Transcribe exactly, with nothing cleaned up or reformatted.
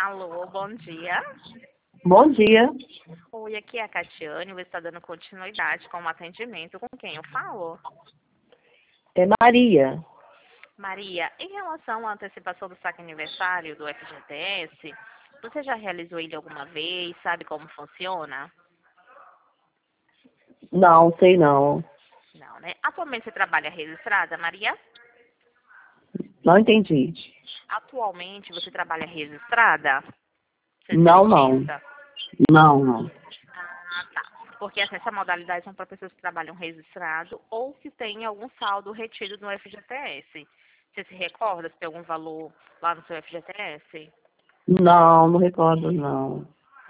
Alô, bom dia. Bom dia, Oi, aqui é a Catiane, você está dando continuidade com o atendimento com quem eu falo? é Maria. Maria, em relação à antecipação do saque aniversário do F G T S, você já realizou ele alguma vez? Sabe como funciona? Não, sei não. Não, né? Atualmente você trabalha registrada, Maria? Não entendi. Atualmente você trabalha registrada? Sem ser Não, não. licença? Não, não. Ah, tá. Porque assim, essa modalidade são para pessoas que trabalham registrado ou que têm algum saldo retido no F G T S. Você se recorda se tem algum valor lá no seu F G T S? Não, não recordo, não.